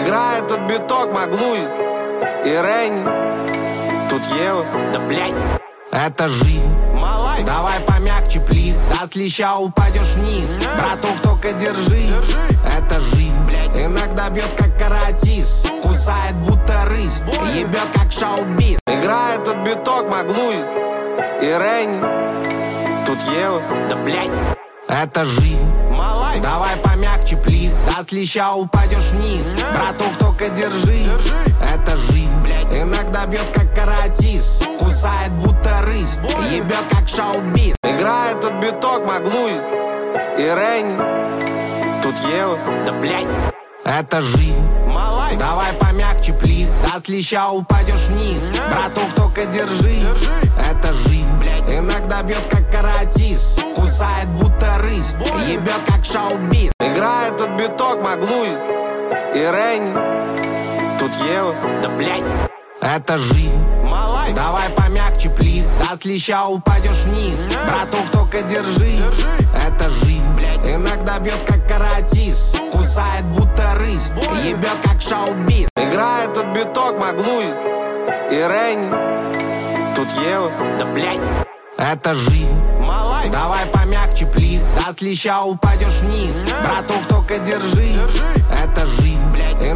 Играет этот биток Маглуи и Рейни. Тут Ева, да блять. Это жизнь, малай. Давай помягче, плиз. Да с леща упадешь вниз. Братух, только держись. Это жизнь, блядь. Иногда бьет как каратист, кусает будто рысь, ебет как шоу-биз. Играет этот биток Маглуи и Рейни. Тут Ева, да блять. Это жизнь, малай. Давай помягче, плиз. Да с леща упадешь вниз. Братух, только держись. Это жизнь, блядь. Иногда бьет как каратист, кусает будто рысь, ебет как шоу-биз. Играет этот биток Маглуи и Рейни. Тут Ева, да блять. Это жизнь, малай. Давай помягче, плиз. Да с леща упадешь вниз. Братух, только держись. Это жизнь, блядь. Иногда бьет как каратист, кусает будто рысь, ебет как шоу-биз. Играет этот биток Маглуи и Рейни. Тут Ева, да блять. Это жизнь, малай. Давай помягче, плиз. Да с леща упадешь вниз. Братух, только держись. Это жизнь, блядь. Иногда бьет как каратист, кусает будто рысь, ебет как шоу-биз. Играет этот биток Маглуи и Рейни. Тут Ева, да блять. Это жизнь, малай. Давай помягче, плиз. Да с леща упадешь вниз. Братух, только держись. Это жизнь, блядь.